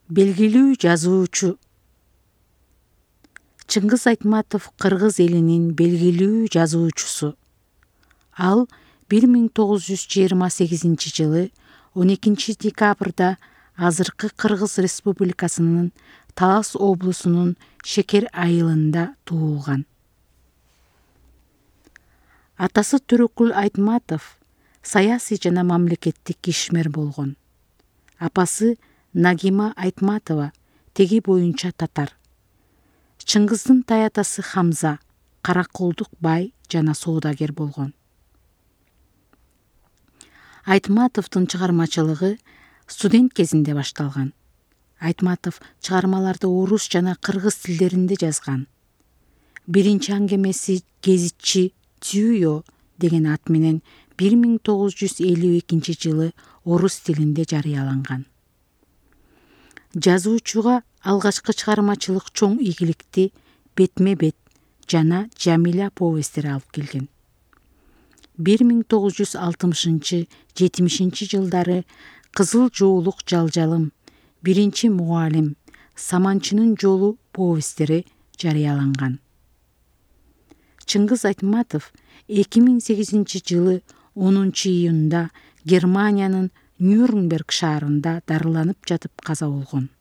Белгилүү жазуучу. Чыңгыз Айтматов кыргыз элинин белгилүү жазуучусу. Ал 1928 жылы 12 декабрда азыркы Кыргыз Республикасынын Талас облусунун Шекер айылында туулган. Атасы Төрөкүл Айтматов саясий жана мамлекеттик ишмер болгон. Апасы Нагима Айтматова теги боюнча татар. Чыңгыздын таятасы Хамза караколдук бай жана соодагер болгон. Айтматовдун чыгармачылыгы студент кезинде башталган. Айтматов чыгармаларды орус жана кыргыз тилдеринде жазган. Биринчи аңгемеси «Гезитчи Түйө» деген ат менен 1952 жылы орус тилинде жарыяланган. Жазуучуга алгачкы чыгармачылык чоң ийгиликти «Бетме-бет» жана «Жамиля» повесттери алып келген. 1960-70 жылдары «Кызыл жоолук жалжалым», «Биринчи мугалим», «Саманчынын жолу» повесттери жарыяланган. Чыңгыз Айтматов 2008 жылы 10 июнда Германиянын Нюрнберг шаарында дарыланып жатып каза болгон.